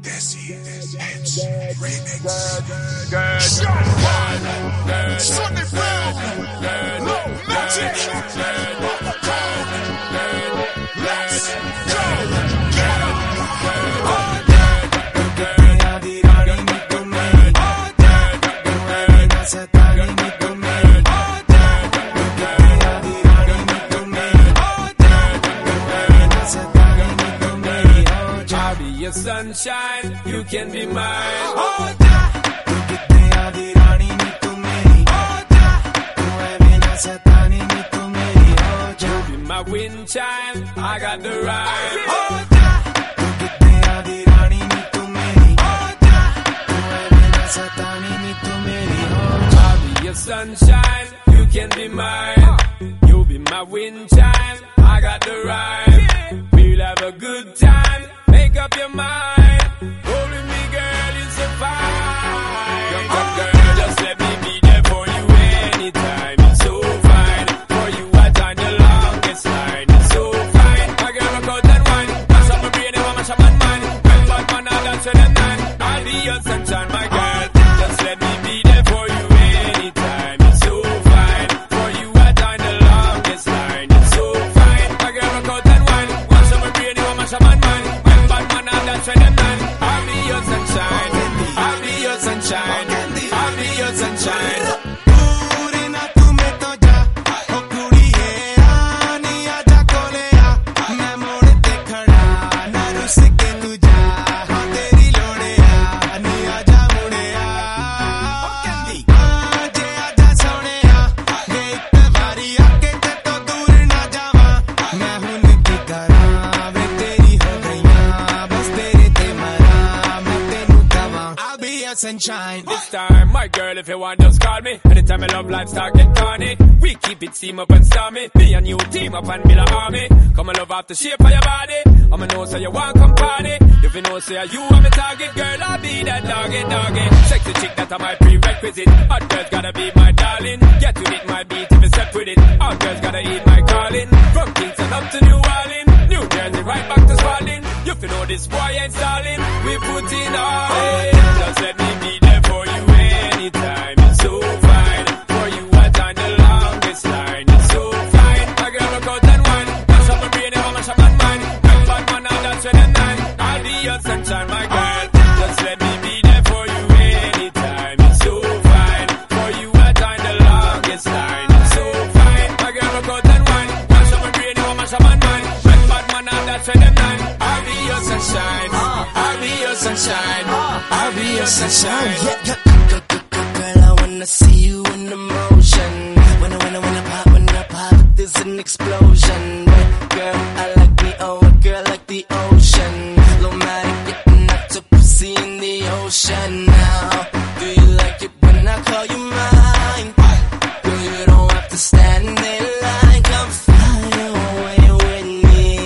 Desi Hits Remix. Sunny Brown, Low Magic. Let's go. Get up. Your sunshine, you can be mine. You be my wind chime, I got the rhyme. I'll be your sunshine, you can be mine. You be my wind chime, I got the rhyme. We'll have a good time. Make up your mind. Holding me, girl, is so fine. Girl, just let me be there for you anytime. It's so fine. For you, I done the longest line. It's so fine. My girl, rock out and wine. Mash up my brain, and mash up my mind. When bad man, I'll dance with them nine. I'll be your sunshine, my girl. Just let me be there for you anytime. It's so fine. For you, I done the longest line. It's so fine. My girl, rock out and wine. Mash up my brain, and mash up my mind. I'll be your sunshine. I'll be your sunshine. I'll be your sunshine. Sunshine. This time, my girl, if you want, just call me. Anytime I love life start get corny, we keep it steam up and stormy. Me and you team up and build an army. Come and love off the shape of your body. I'ma know so you want come party. If you know say you are my target, girl, I'll be that doggy. Sexy chick that are my prerequisite. Hot girls gotta be my darling. Get to it, my beat if you step with it. Hot girls gotta eat my calling. From Kingston up to New Orleans, New Jersey right back to Spalding. You know this boy ain't stalling. We put in all in. Just let me be there for you anytime. It's so fine. For you, I done the longest line. It's so fine. My girl, rock out and wine. Mash up my brain, and mash up my mind. When bad man, I'll dance with them nine. I'll be your sunshine, my girl. Just let me be there for you anytime. It's so fine. For you, I done the longest line. It's so fine. My girl, rock out and wine. Mash up my brain, and mash up my mind. When bad man, I'll dance with them nine. I'll be your sunshine. I'll be your sunshine. I'll be your sunshine. Girl, I wanna see you in motion. When I pop, there's an explosion. Girl, I like me, oh, a girl like the ocean. Lomatic, getting octopusy in the ocean now. Do you like it when I call you mine? Girl, you don't have to stand in line. Come fly away with me.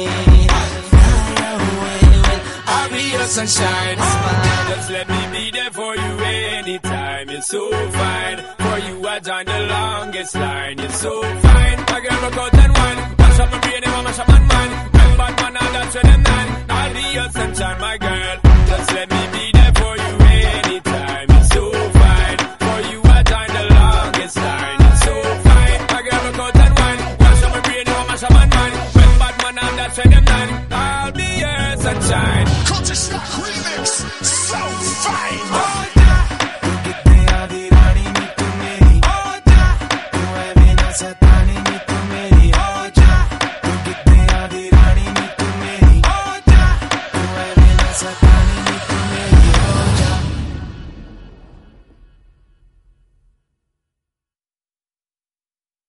Fly away with me. I'll be your sunshine. Just let me be there for you anytime. It's so fine. For you, I done the longest line. It's so fine. My girl, rock out and wine. Mash up my brain, and mash up my mind. When bad man, I'll dance with them nine. I'll be your sunshine, my girl. Just let me be there for you anytime. It's so fine. For you, I done the longest line. It's so fine. My girl, rock out and wine. Mash up my brain, and mash up my mind. When bad man, I'll dance with them nine. I'll be your sunshine. Culture Shock Remix. So fine.